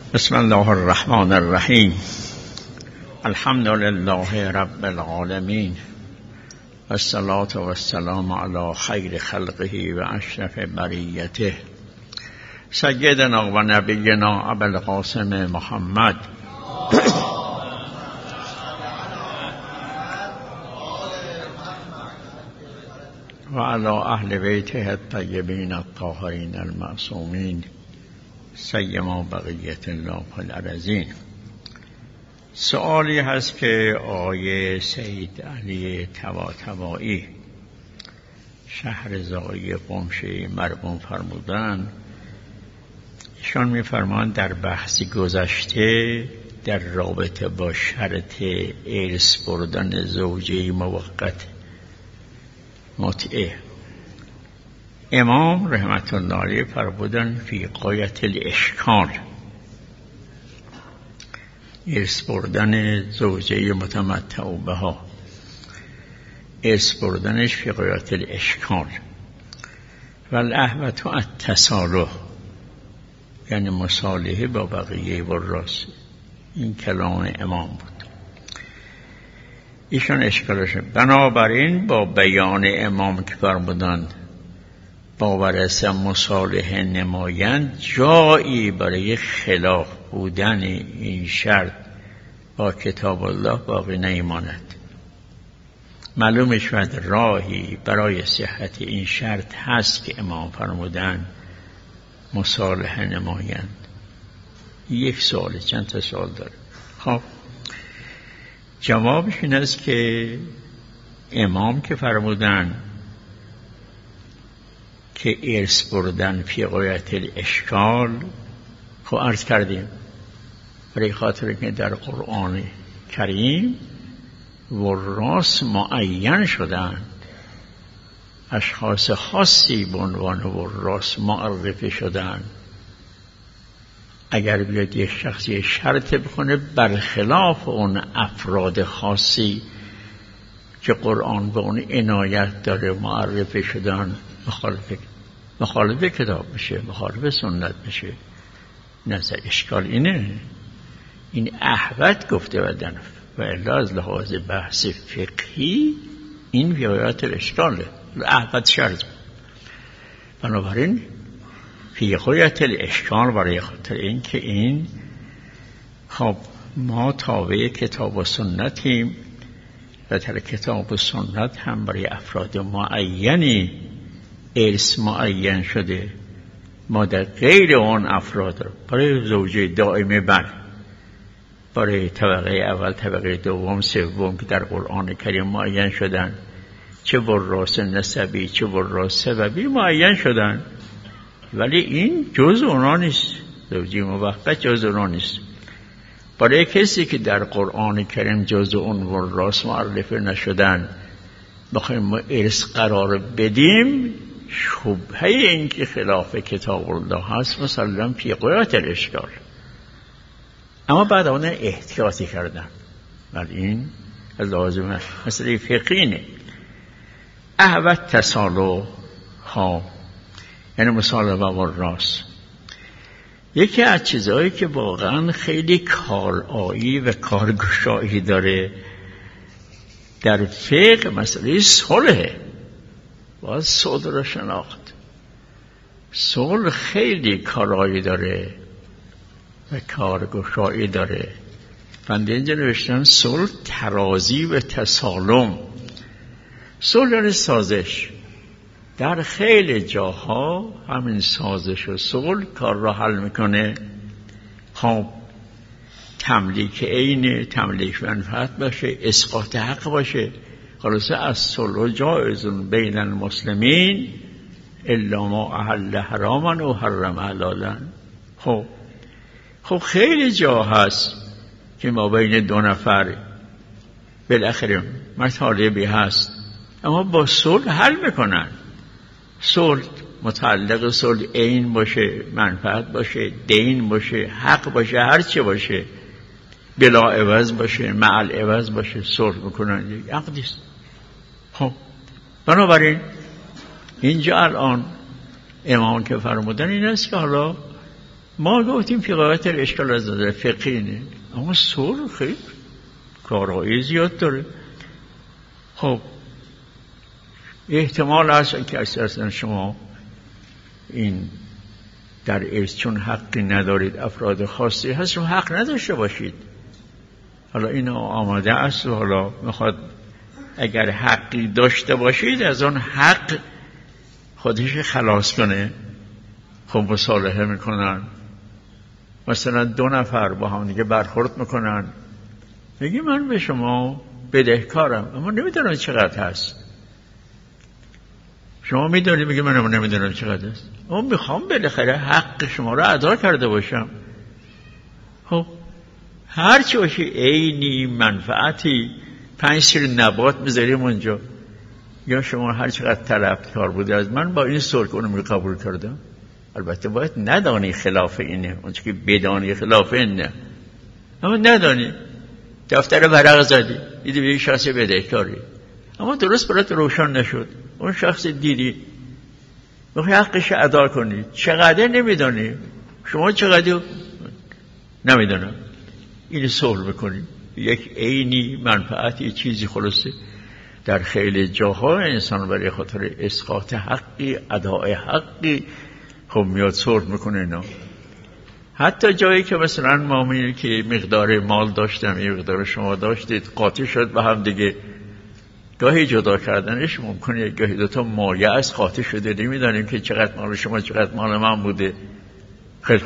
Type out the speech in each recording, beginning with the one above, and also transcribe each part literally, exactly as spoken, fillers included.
بسم الله الرحمن الرحیم. الحمد لله رب العالمین و الصلاة و السلام علی خیر خلقه و اشرف بریته سیدنا و نبینا ابوالقاسم محمد و علی اهل بیته الطیبین الطاهرین المعصومین سیما بقیت الله فی الارضین. سوالی هست که آقای سید علی طباطبایی شهر زایی قمشه مرحوم فرمودن. ایشان می‌فرمایند در بحث گذشته در رابطه با شرط ارث بردن زوجه موقت متعه، امام رحمت الله علیه فرمودن فی غایت الاشکال، ارث بردن زوجه متمتع بها، ارث بردنش فی غایت الاشکال و الاحوط التصالح، یعنی مصالحه با بقیه وراث. این کلام امام بود. ایشان اشکالش بنابراین با بیان امام که فرمودند با ورثه مصالحه نمایند، جایی برای خلاف بودن این شرط با کتاب الله باقی نمیماند. معلوم شد راهی برای صحت این شرط هست که امام فرمودند مصالحه نمایند. یک سوال، چند تا سوال داره. خب جوابش این است که امام که فرمودن که ارث بردن فی غایت الاشکال، خب عرض کردیم برای خاطر که در قرآن کریم وراث معین شدند، اشخاص خاصی به عنوان وراث معرفی شدند. اگر بیاد یک شخصی شرط بکنه برخلاف اون افراد خاصی که قرآن به اون عنایت داره معرفی شدن، مخالف مخالف کتاب میشه، مخالف سنت میشه. نظر اشکال اینه، این احوط گفته بدن و الا از لحاظ بحث فقهی این ویایت الاشکاله. احوط شرط. بنابراین فی غایت الاشکال برای خاطر این که این خب ما تابع کتاب و سنتیم و در کتاب و سنت هم برای افراد معینی ارث معین شده. ما در غیر اون افراد برای زوجه دائمه بر برای طبقه اول، طبقه دوم، سوم که در قرآن کریم معین شدن، چه وراث نسبی چه وراث سببی معین شدن، ولی این جز اونا نیست. زوجه موقت جز اونا نیست. برای کسی که در قرآن کریم جز اون وراث معرفی نشدن بخوایم ما ارث قرار بدیم، شبهه این که خلاف کتاب الله هست مثلا فی غایت الاشکال. اما بعد اون احتیاطی کردن، ولی این لازمه مسئله فقهینه. احوط تصالح ها، یعنی مصالحه و وراث. یکی از چیزهایی که واقعا خیلی کارایی و کارگشایی داره در فقه مسئله صلح. باید صلح را شناخت. صلح خیلی کارایی داره و کارگشایی داره. بنده اینجا نوشتم صلح ترازی و تسالم. صلح یعنی سازش. در خیلی جاها همین سازش و صلح کار را حل میکنه. خب تملیک عین، تملیک منفعت باشه، اسقاط حق باشه. خلاصه از صلح جایز بین المسلمین الا ما احل حراما و حرم حلالا. خب خب خیلی جا هست که ما بین دو نفر بالاخره مطالبی هست اما با صلح حل میکنن. صلح متعلق صلح عین باشه، منفعت باشه، دین باشه، حق باشه، هر چه باشه، بلا عوض باشه، معل عوض باشه، صلح میکنن. یک عقدی است. خب بنابراین اینجا الان امام که فرمودن این است که حالا ما گفتیم فقاهت اشکال از نظر فقهی نه، اما صلح خیلی کارهایی زیاد داره. خب احتمال هست که اصلا شما این در ارث چون حقی ندارید، افراد خاصی هست شما حق نداشته باشید. حالا این آماده است و حالا میخواد اگر حقی داشته باشید از اون حق خودش خلاص کنه. خب مصالحه میکنن، مثلا دو نفر با هم دیگه برخورد میکنن، میگی من به شما بدهکارم اما نمیدونم چقدر هست. شما میدونی، میگی من نمیدونم چقدر هست، اما میخوام بالاخره حق شما رو ادا کرده باشم. خب هر چی باشه عینی منفعتی، پنج سیر نبات بذاریم اونجا، یا شما هر چقدر طلبکار بوده از من با این صلح کنم رو قبول کردم. البته باید ندانی خلاف اینه، اونچه که بدانی خلاف اینه، اما ندانی دفتر ورق زدی دیدی به یک شخص بدهکاری، اما درست برات روشن نشد، اون شخص دیدی میخوای حقش ادا کنی، چقدر نمیدانی، شما چقدر نمیدانم، این صلح بکنی یک عینی منفعتی چیزی خلاصه. در خیلی جاها انسان برای خاطر اسقاط حقی، اداء حقی خب میاد صلح میکنه اینا. حتی جایی که مثلا ما میگیم که مقدار مال داشتم، یه مقدار شما داشتید، قاطع شد به هم دیگه، گاهی جدا کردنش ممکنه، گاهی دوتا مایه از قاطع شده، نمیدانیم که چقدر مال شما چقدر مال من بوده. خیلی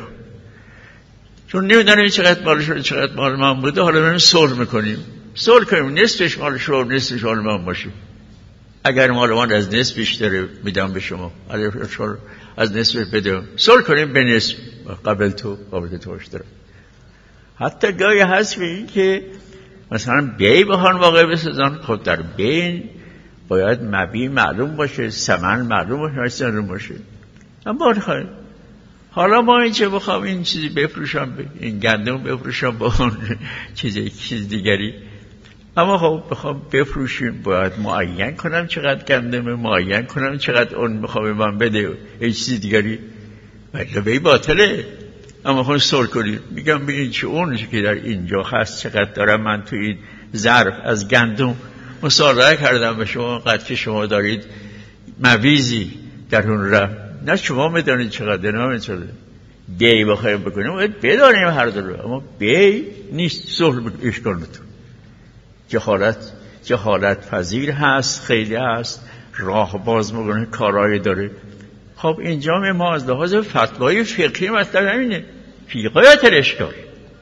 چون نمیدانیم چقدر مال شما چقدر مال من بوده، حالا بریم صلح میکنیم، صلح کنیم نصفش مال شما نصفش مال من باشه. اگر مال من از نصف بیشتره میدم به شما، اگر از نصف بده، صلح کنیم به نصف، قبل تو قبل تو اشتراک. حتی گاهی هست به این که مثلا بی بهان واقع بسازن، خود در بین باید مبی معلوم باشه، ثمن معلوم باشه، معلوم باشه. اما بخواهیم حالا ما اینجا بخوام این چیزی بفروشم، این گندم بفروشم با اون چیزی چیز دیگری، اما خب بخوام بفروشیم باید معین کنم چقدر گندم، معین کنم چقدر اون میخوام من بده، این چیز دیگری ولی به باطله. اما خب صلح کنیم، میگم ببین چه اون که در اینجا هست چقدر دارم من تو این ظرف از گندم مصالحه کردم به شما، قد که شما دارید مویزی در اون رفت، نه شما میدانید چقدر، نه چقدر بی بخوایم بکنیم باید بدانیم هر دو، اما بی نیست. صلح اشکال نتون جهالت جهالت پذیر هست، خیلی هست، راه باز میکنه، کارایی داره. خب اینجا ما از لحاظ فتوای فقهی مطلب همینه، فقاهت اشکال.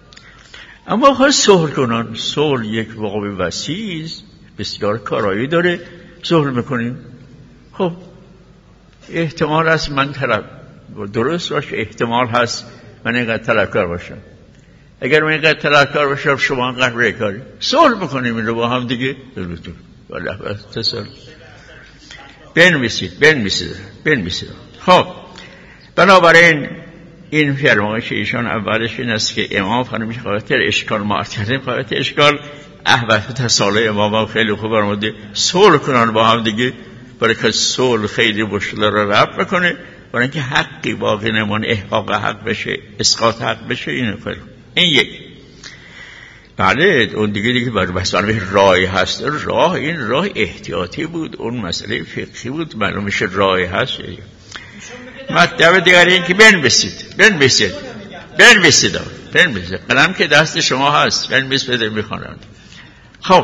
اما خواهد صلح کنن، صلح یک واقع وسیع است، بسیار کارایی داره، صلح میکنیم. خب احتمال هست من طلب درست باشه، احتمال هست من اینقدر طلبکار باشم. اگر من اینقدر طلبکار باشم شما اینقدر ریکاری، صلح میکنیم این رو با هم دیگه. والله تصل بنویسید بنویسید بنویسید. خب بنابراین این فرمایش ایشان اولش این است که امام فرمایش خاطر اشکال معترض خاطر اشکال احوال تصالح امام خیلی خوب فرموده صلح کنن با هم دیگه، برای که صلح خیلی مشکل رو رفع میکنه، برای اینکه حقی باقی نمونه، احقاق حق بشه، اسقاط حق بشه. این فرق این یک. بله اون دیگه دیگه برای مسئله رای هست، راه این راه احتیاطی بود، اون مسئله فقهی بود، معلوم میشه رای هست. مطلب دیگر این که بنویسید بنویسید بنویسید بنویسید قلم که دست شما هست بنویس بده میخوانم. خب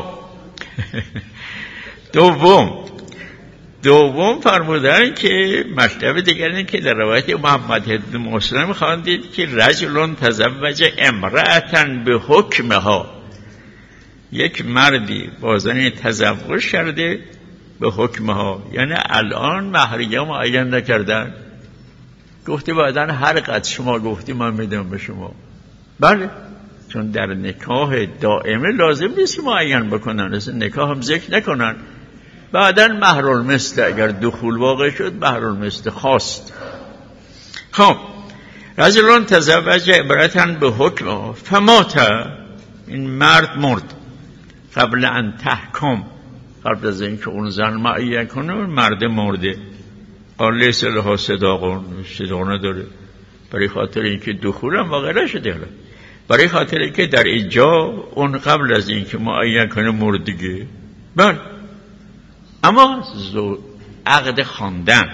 دوم دوم فرمودن که مطلب دیگر این که در روایت محمد بن مسلم خواندید که رجل تزوج امرأة به حکمها، یک مردی با زنی تزوج کرده به حکمها، یعنی الان مهریه معین نکردن، گفته بعدن هر قد شما گفتی من میدم به شما. بله چون در نکاح دائمه لازم نیست که معین بکنن، اصلا نکاح هم ذکر نکنن، بعدن مهرالمثل اگر دخول واقع شد مهرالمثل خواست. خب رجلان تزوج امرأة به حکم فمات، این مرد مرد قبل ان تحکم، قبل از اینکه اون زن معین کنه مرد مرده، قال لیس لها صداق، صداق نداره، برای خاطر اینکه دخول هم واقع نشده، برای خاطر اینکه در اینجا اون قبل از اینکه معین کنه مردگی. بله، اما زو... عقد خواندن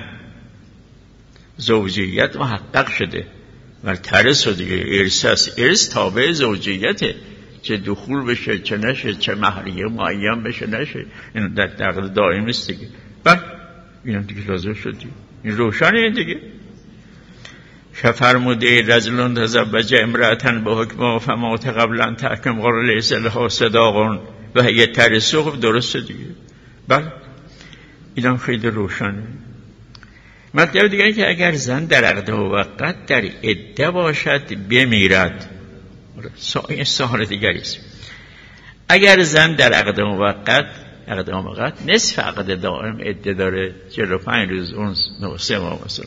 زوجیت محقق شده و ترس و دیگه ارث است. ارث تابع زوجیته، چه دخول بشه چه نشه، چه مهریه معین بشه نشه، این در عقد دائم است دیگه. بله، اینم دیگه لازم شد دیگه. این روشنه دیگه. فرموده رجل تزوج امرأة بحکم فمات قبل ان تحکم قال لیس لها صداق و هي ترثه. خب درسته دیگه. بله، اینم خیلی روشنه. مطلب دیگه این که اگر زن در عقد موقت در عده باشد بمیرد، این سوال دیگری است. اگر زن در عقد موقت عقد موقت نصف عقد دائم عده داره، چهل و پنج روز، اون سه ماه مثلا،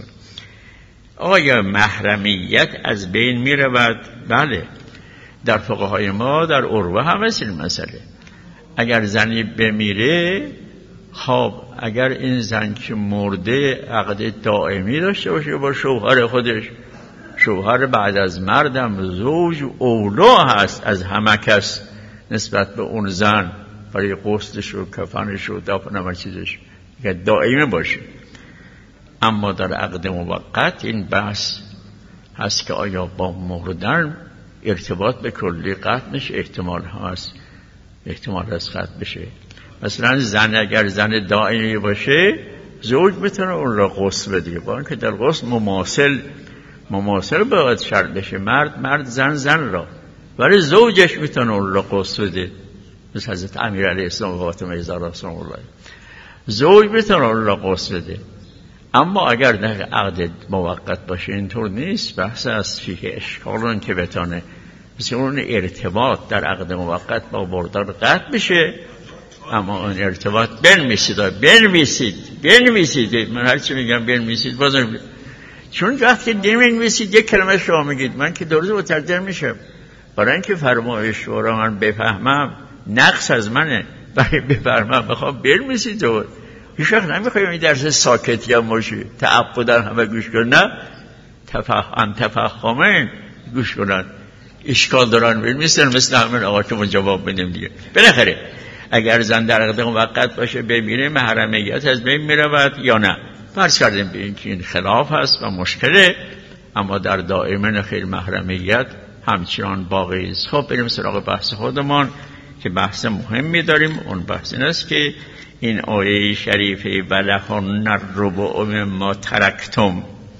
آیا محرمیت از بین می رود؟ بله، در فقهای ما در عروه هم هست این مسئله. اگر زنی بمیره، خب اگر این زن که مرده عقد دائمی داشته باشه با شوهر خودش، شوهر بعد از مردم زوج اولا هست از همه کس نسبت به اون زن برای غسلش و کفنش و دفن و چیزش، که دائمی باشه. اما در عقد موقت این بحث هست که آیا با مردن ارتباط به کلی قطع میشه؟ احتمال هست، احتمال هست قطع بشه. مثلا زن اگر زن دائمی باشه، زوج میتونه اون را غسل بده، با اینکه در غسل مماثل مماثل باید شرط بشه، مرد مرد زن زن را، ولی زوجش میتونه اون را غسل بده. مثل حضرت امیر علیه السلام و فاطمه زهرا سلام الله، زوج میتونه اون را غسل بده. اما اگر در عقد موقت باشه اینطور نیست. بحث از فیه اشکالون که بتانه مثل اون ارتباط در عقد موقت با مردار قطع بشه، اما اون ارتباط بنویسید بنویسید بنویسید من هرچی میگم بنویسید بازم، چون وقتی نمی‌نویسید یک کلمه شما میگید من که درست مترجم میشم، برای اینکه فرمایش رو من بفهمم نقص از منه، برای بفهمم بخوام بنویسید. و هیچ وقت نمیخوایم این درس ساکتی هم باشه، تعبدن همه گوش کنن، نه تفهم تفهمین گوش کنن، اشکال دارن بنویسن مثل همین آقا که ما جواب بدیم دیگه. بالاخره اگر زن در عقد موقت باشه ببینه محرمیت از بین میرود یا نه. فرض کردیم به این که این خلاف هست و مشکله، اما در دائمه خیر محرمیت همچنان باقی است. خب بریم سراغ بحث خودمان که بحث مهمی داریم. اون بحث این است که این آیه شریفه ولهن الربع مما ترکتم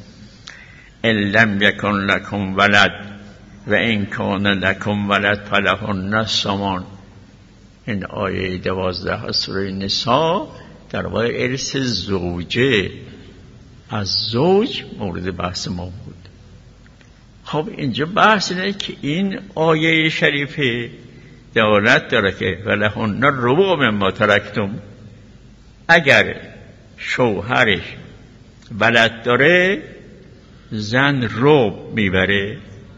ان لم یکن لکم ولد و ان کان لکم ولد فلهن الثمان. این آیه دوازده از سوره نساء درباره ارث زوجه از زوج مورد بحث ما بود. خب اینجا بحث اینه که این آیه شریفه دلالت داره که ولهن الربع مما ترکتم، اگر شوهرش ولد داره زن ربع میبره.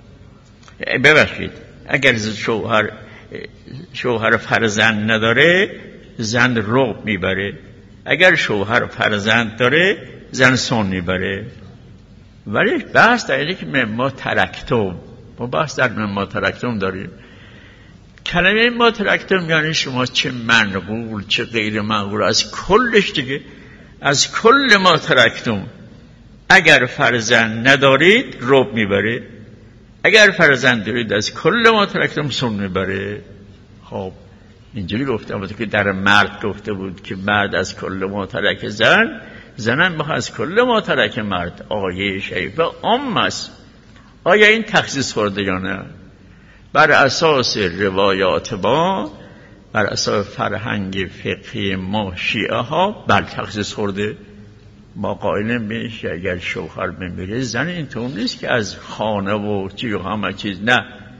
ببخشید، اگر شوهر شوهر فرزند نداره زن ربع میبره، اگر شوهر فرزند داره زن سون میبره. ولی بحث در اینه که مما ترکتم، ما بحث در مما ترکتم داریم. کلمه مما ترکتم یعنی شما چه منقول چه غیر منقول، از کلش دیگه، از کل ما ترکتم. اگر فرزند ندارید ربع میبره، اگر فرزند دارید از کل ما ترکتم سون میبره. خب اینجوری گفته بود که در مرد گفته بود که مرد از کل ما ترک زن، زنم از کل ما ترک مرد. آیه شریفه عام است. آیا این تخصیص خورده یا نه؟ بر اساس روایات ما، بر اساس فرهنگ فقهی ما شیعه ها بر تخصیص خورده. ما قائلیم بهش که اگر شوهر بمیره زن اینطور نیست که از خانه و چی و همه چیز، نه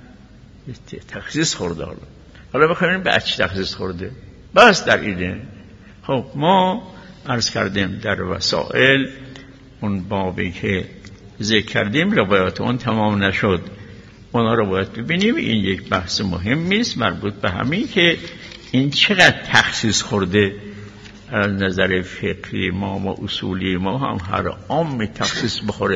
تخصیص خورده. حالا حالا بخوایم به چی تخصیص خورده بس در اینه. خب ما عرض کردیم در وسائل اون بابی که ذکر کردیم روایات اون تمام نشد، اونا رو باید ببینیم. این یک بحث مهمی است مربوط به همین که این چقدر تخصیص خورده. از نظر فقهی ما و اصولی ما هم هر عام تخصیص بخوره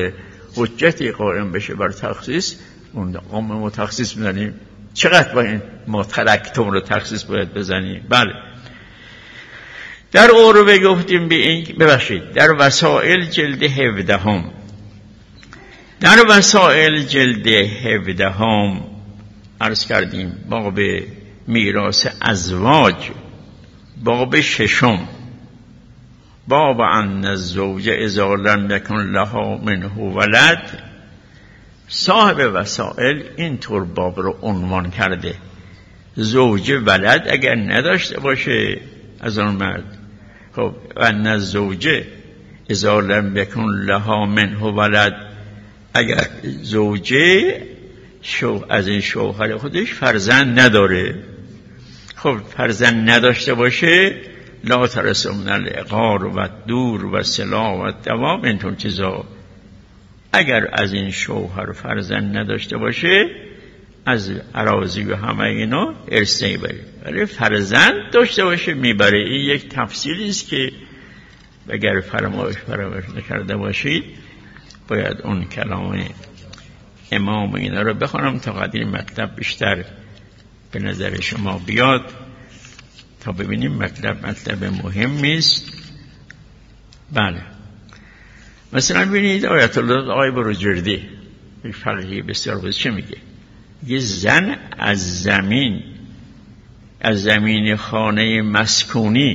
حجتی قائم بشه بر تخصیص، اون قوم ما تخصیص میزنیم. چقدر با این ما ترکتم رو تخصیص باید بزنیم؟ بله. در عروه گفتیم به این، ببخشید، در وسائل جلد هفدهم، در وسائل جلد هفدهم عرض کردیم باب میراث ازواج، باب ششم، باب ان الزوج اذا لم یکن لها منه ولد. صاحب وسائل اینطور باب رو عنوان کرده: زوج ولد اگر نداشته باشه از آن مرد. خب ان الزوج اذا لم یکن لها منه ولد، اگر زوجه شو از این شوهر خودش فرزند نداره، خب فرزند نداشته باشه، لا ترث من العقار و دور و سلاح و دوام، اینطور چیزا. اگر از این شوهر فرزند نداشته باشه، از اراضی و همه اینا ارث نمیبره، ولی فرزند داشته باشه میبره. این یک تفصیلی است که اگر فرمایش فراموش نکرده باشید باید اون کلام امام اینا رو بخونم تا قدر مطلب بیشتر به نظر شما بیاد، تا ببینیم مطلب مطلب مهمی است. بله، مثلا ببینید آیت الله آقای بروجردی یک فقیه بسیار بزرگ چه میگه؟ یه زن از زمین، از زمین خانه مسکونی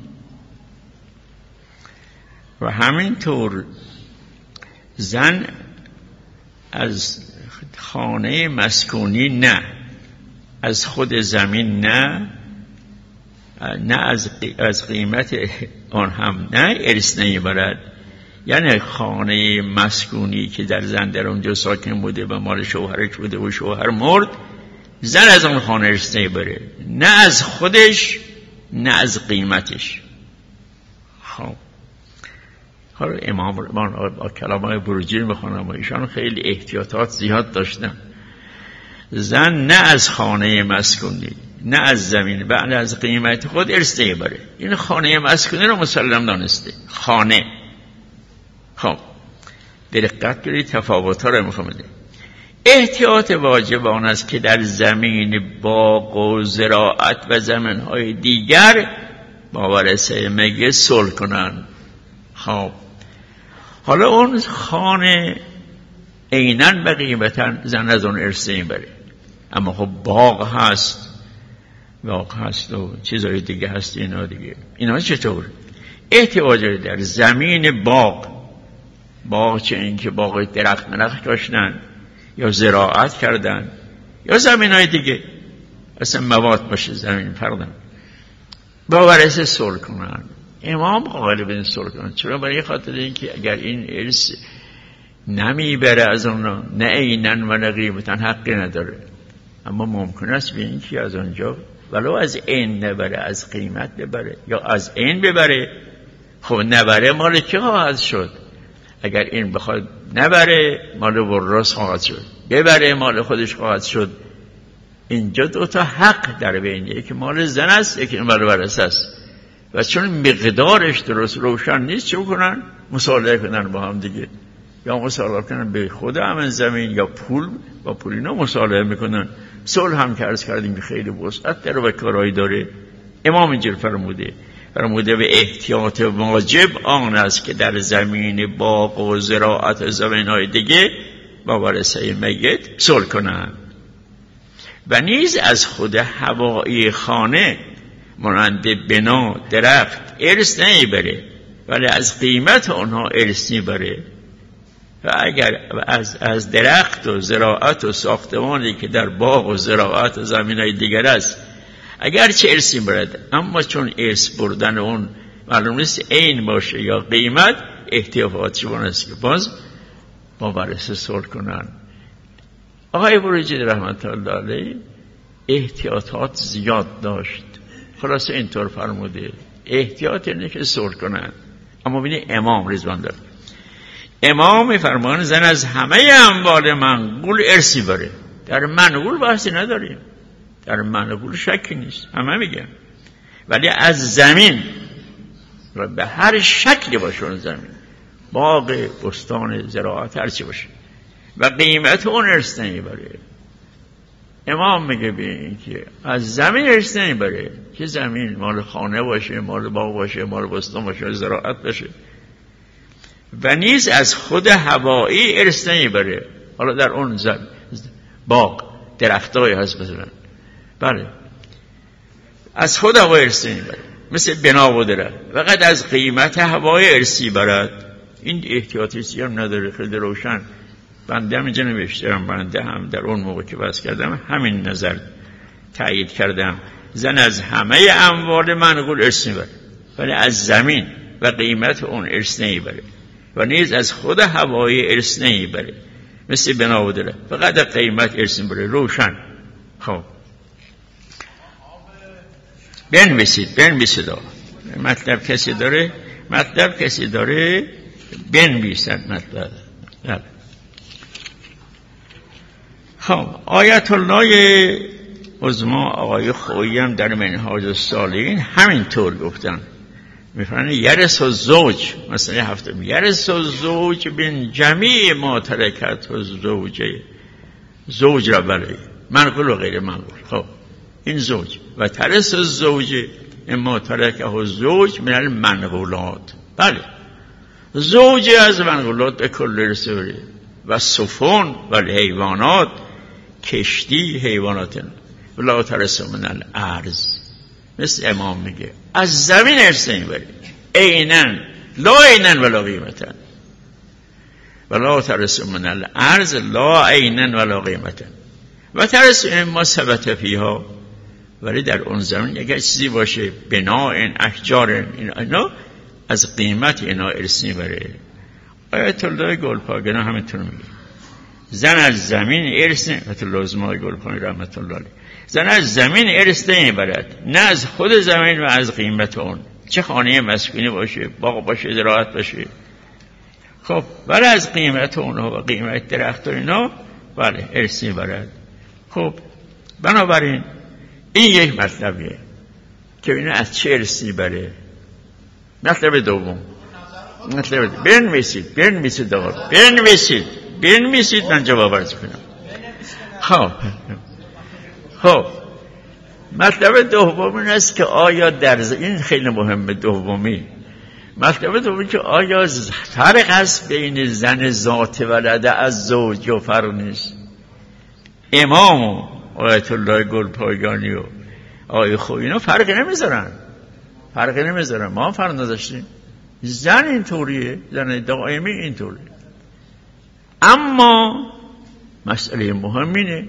و همینطور زن از خانه مسکونی نه، از خود زمین نه، نه از از قیمت آن هم نه، ارث نمیبرد. یعنی خانه مسکونی که در زن در اونجا ساکن بوده و مال شوهرش بوده و شوهر مرد، زن از اون خانه ارث نمیبره، نه از خودش نه از قیمتش. خب حالا امام من با کلامای بروجردی میخونم و ایشان خیلی احتیاطات زیاد داشتن. زن نه از خانه مسکونی نه از زمین و نه از قیمت خود ارث نمیبره. این خانه مسکونی رو مسلم دانسته، خانه. خب دقت کنید تفاوت‌ها رو میخوام بده. احتیاط واجب آن است که در زمین باغ و زراعت و زمین‌های دیگر با ورثه میت صلح کنند. خب حالا اون خانه عیناً و قیمتاً زن از اون ارث نمیبره، اما خب باغ هست، باغ هست و چیزهای دیگه هست، اینا دیگه. اینا چطور؟ احتیاج در زمین باغ، باغ چه این که باغ درخت مرخت کاشتن یا زراعت کردن یا زمینهای دیگه، اصلا مواد باشه زمین پردن، با ورثه صلح کنن. امام قائل به این صلح کنن. چرا؟ برای خاطر اینکه اگر این ارث نمیبره از اون، نه عیناً و نه قیمتاً، حقی نداره. اما ممکن است به اینکه از اونجا ولو از عین نبره، از قیمت ببره یا از عین ببره. خب نبره مال کی خواهد شد؟ اگر این بخواد نبره مال ورث خواهد شد، ببره مال خودش خواهد شد. اینجا دو تا حق در بینه، یکی مال زن است، یکی مال ورثه است. و چون مقدارش درست روشن نیست، چه کنن؟ مصالحه کنن با هم دیگه، یا مصالحه کنن به خود همین زمین یا پول، با پول اینا مصالحه میکنن. صلح هم که عرض کردیم خیلی وسعت در و کارایی داره. امام اینجور فرموده فرموده به احتیاط واجب آن است که در زمین باغ و زراعت و زمین‌های دیگه با ورثه میت صلح کنند. و نیز از خود هوایی خانه مانند بنا، درخت ارث نمیبره، ولی از قیمت آنها ارث میبره. و اگر از از درخت و زراعت و ساختمانی که در باغ و زراعت و زمین‌های دیگر است اگر چه ارثی برد، اما چون ارث بردن اون معلوم نیست عین باشه یا قیمت، احتیاطات شون است که باز با ورثه صلح کنن. آقای بروجردی رحمت الله علیه احتیاطات زیاد داشت. خلاصه اینطور فرموده احتیاط اینه که صلح کنن. اما ببینید امام رضوان داره، امام میفرمان زن از همه اموال منقول ارثی بره. در منقول بحثی نداریم، در منقول شکی نیست، همه میگن. ولی از زمین و به هر شکلی باشه اون زمین، باغ، بستان، زراعت، هر چی باشه و قیمت اون ارث نمیبره. امام میگه به این که از زمین ارث نمیبره، که زمین مال خانه باشه، مال باغ باشه، مال بستان باشه، زراعت باشه، و نیز از خود هوایی ارث نمیبره. حالا در اون زمین باغ درختای هست مثلا، بله از خود هوا ارث نمیبره، مثل بنا و درخت، فقط از قیمت هوای ارثی برد. این احتیاطی هم نداره، خیلی روشن. بنده هم اینجا نوشتم، بنده هم در اون موقع که بحث کردم همین نظر تایید کردم. زن از همه اموال منقول ارث میبره، ولی از زمین و قیمت اون ارث نمیبره، و نیز از خود هوای ارث نمیبره، مثل بنا و درخت، فقط از قیمت ارث میبره. روشن. خب بنویسید بنویسید مطلب کسی داره مطلب کسی داره بنویسد مطلب. خب آیت الله عظمی آقای خویی هم در منهاج الصالحین همین طور گفتن، میفرمایند یرث الزوج، مثلا هفته یرث الزوج بین جمیع ما ترکت الزوج، زوج را برای منقول و غیر منقول. خب این زوج و ترث الزوج اما ترکه الزوج من المنقولات. بله زوج از منقولات به کل رسوله و سفن و حیوانات، کشتی، حیوانات ولا ترث من الارض. مثل امام میگه از زمین ارث نمیبری، عینن لا عینن ولا قیمتن، ولا ترث من الارض لا عینن ولا قیمتن و ترث اما ثبت فیها. ولی در اون زمین اگر چیزی باشه بناء احجار اینا از قیمت اینا ارث میبره. آیت الله گلپایگانی همینطور میگه زن از زمین ارث آیت الله عظمی گلپایگانی رحمت الله علیه، زن از زمین ارث نمیبرد، نه از خود زمین و از قیمت اون، چه خانه مسکونی باشه، باغ باشه، زراعت باشه. خب ولی از قیمت اونها و قیمت درخت و اینا بله ارث میبرد. خب بنابراین این یک مطلبیه که اینا از چه ارثی بره. مطلب دوم، مطلب دوم بنویسید بنویسید آقا بنویسید بنویسید من جواب عرض کنم. خب خب مطلب دوم این است که آیا در ز... این خیلی مهمه دومی. مطلب دومی که آیا فرق است بین زن ذات ولده از زوج و فرق نیست. امام و آیت الله گلپایگانی و آیه خویی اینا فرق نمیذارن فرق نمیذارن ما هم فرق نداشتیم. زن اینطوریه، زن دائمی اینطوریه. اما مسئله مهم اینه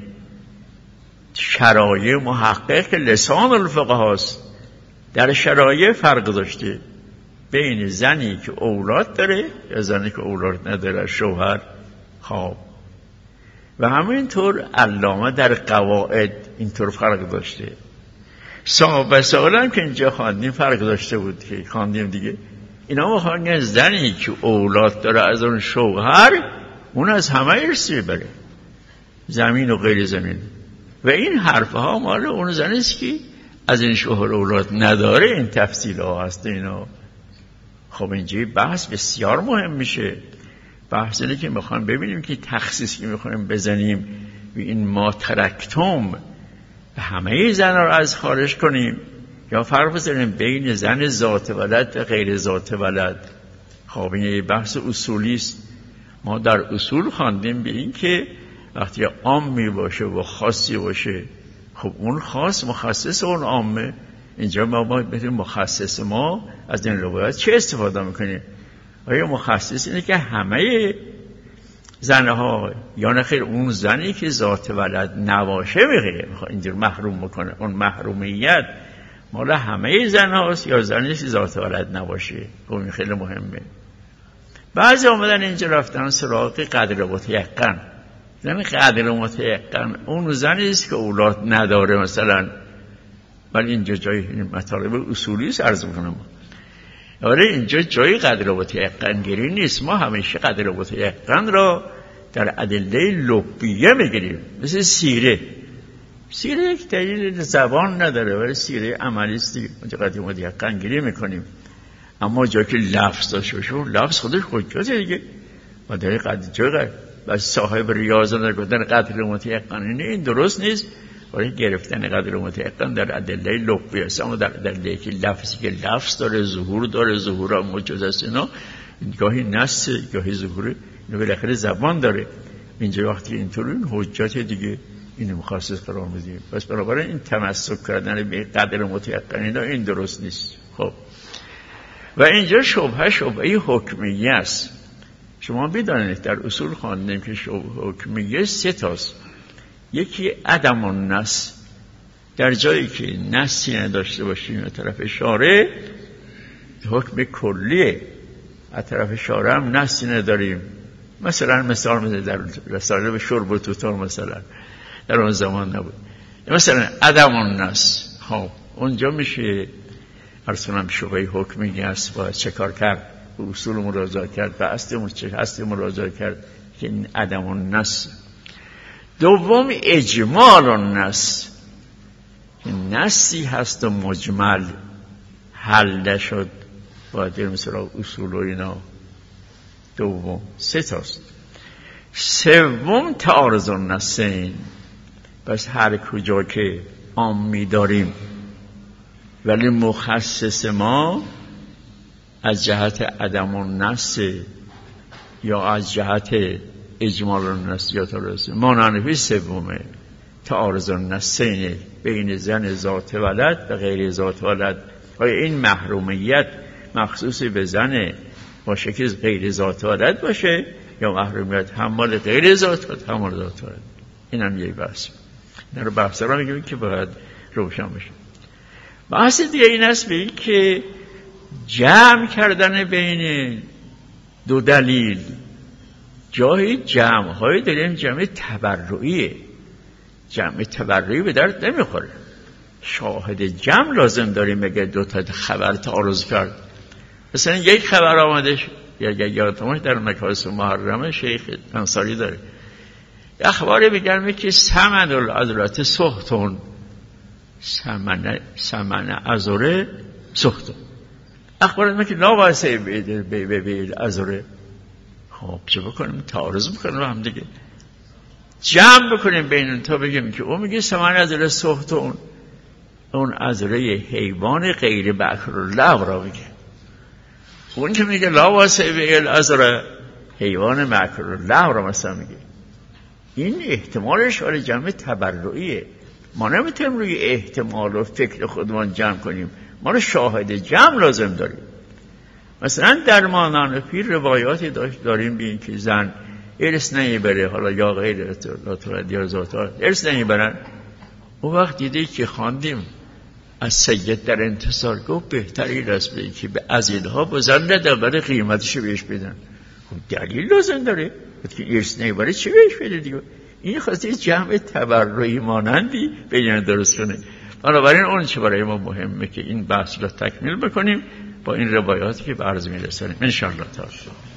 شرایع محقق که لسان الفقه هاست در شرایع فرق داشته بین زنی که اولاد داره یا زنی که اولاد نداره، شوهر. خواب و همینطور علامه در قواعد اینطور فرق داشته. صحابه سوالم که اینجا خواندیم فرق داشته بود که خواندیم دیگه. اینا میخوان زنی که اولاد داره از اون شوهر اون از همه ارثی بره، زمین و غیر زمین. و این حرفها مال اون زنی است که از این شوهر اولاد نداره. این تفصیل ها هست اینا. خب اینجا بحث بسیار مهم میشه. بحث اینه که میخوایم ببینیم که تخصیص که میخوایم بزنیم و این ما ترکتم همه زن رو از خارج کنیم یا فرق بزنیم بین زن ذات ولد و غیر ذات ولد. خب این بحث اصولی است. ما در اصول خواندیم به این که وقتی عامی باشه و خاصی باشه، خب اون خاص مخصص اون عامه. اینجا ما باید مخصص ما از این روایت چه استفاده میکنیم؟ آیا مخصص اینه که همه زنها یا نخیر اون زنی که ذات ولد نباشه بگه اینجور محروم میکنه؟ اون محرومیت مال همه زنهاست یا زنی که ذات ولد نباشه؟ خب این خیلی مهمه. بعضی آمدن اینجا رفتن سراغ قدر متیقن. زن قدر متیقن اون زنی است که اولاد نداره مثلا. ولی اینجا جای این مطالب اصولی است عرض میکنم. آره اینجا جای قدر متیقن گیری نیست. ما همیشه قدر متیقن را در ادله لبیه میگیریم، مثل سیره. سیره یک دلیل زبان نداره ولی سیره عملی است دیگه. اونجا قدر متیقن گیری میکنیم. اما جا که لفظ داشته باشه اون لفظ خودش حجته دیگه. و در قد جا و صاحب ریاضه در گفتن قتل متیقن این درست نیست. برای گرفتن قدر متیقن در ادله لغوی است، اما در ادله که لفظی که لفظ داره، ظهور داره، ظهور هم موجود است، اینا گاهی نص گاهی ظهور، اینو بالاخره زبان داره. اینجا وقتی اینطور این حجت دیگه اینو مخصص قرار میدیم. پس بنابراین این تمسک کردن به قدر متیقن اینا این درست نیست. خب و اینجا شبهه شبهه حکمیه است. شما بدانید در اصول خواندیم که شبهه حکمیه سه تاست. یکی عدم النص، در جایی که نصی نداشته باشیم از طرف شارع حکم کلیه، از طرف شارع هم نصی نداریم. مثلا مثال میده در رساله به شرب و توتال مثلا در اون زمان نبود. مثلا عدم النص ها اونجا میشه ارسلم شبهه حکمی است و چه کار کرد؟ به اصول مراجعه کرد و اصل مراجعه کرد که این عدم النص. دوم اجمال النص، که نصی هست و مجمل حل نشد باید مثلا اصول و اینا. دوم سه تاست. سوم تعارض النصین، بس هر کجا که عامی داریم ولی مخصص ما از جهت عدم النص یا از جهت اجمال النص یا تعارض مانعنفی سومه تعارض النصین بین زن ذات ولد و غیر ذات ولد. آیا این محرومیت مخصوص به زن باشه که غیر ذات ولد باشه یا محرومیت همال غیر ذات ولد همال ذات ولد؟ این هم یک بحث. این رو بحث را میگیم که باید روشن بشه. بحث دیگه این است به این که جمع کردن بین دو دلیل، جایی جمع های داریم جمع تبرعیه. جمع تبرعی به درد نمیخوره. شاهد جمع لازم داریم اگه دو تا خبر تعارض کرد. مثلا یک خبر آمده یا یادتونه در مکاسب محرمه شیخ انصاری داره اخباری میگن که سمن العذرات سختون، سمن سمن عذره سختون. اخبار میگه که لا واسه به به به عذره. خب چه بکنیم؟ تعارض میکنیم با هم دیگه. جمع بکنیم بین تا بگیم که اون میگه سمن عذره سختون، اون عذره حیوان غیر بکر الله را میگه. اون که میگه لا واسه به عذره حیوان مکر الله را مثلا میگه. این احتمالش برای جمع تبرعیه. ما نمیتونیم روی احتمال و فکر خودمان جمع کنیم، ما رو شاهد جمع لازم داریم. مثلا در مانعنفی روایاتی داریم بین که زن ارث نمیبره، حالا یا غیر ذات یا ذات ارث نمیبرن. اون وقت دیدی که خواندیم از سید در انتصار گفت بهتری رسم بید که به ازیلها با زن نده برای قیمتشو بهش بدن. خب دلیل لازم داره که ارث نمیبره چی بهش بده دیگه. این خواسته جمع تبرعی مانندی بین درست کنه. بنابراین اون چه برای ما مهمه که این بحث رو تکمیل بکنیم با این روایاتی که به عرض می‌رسانیم ان شاء الله تعالی.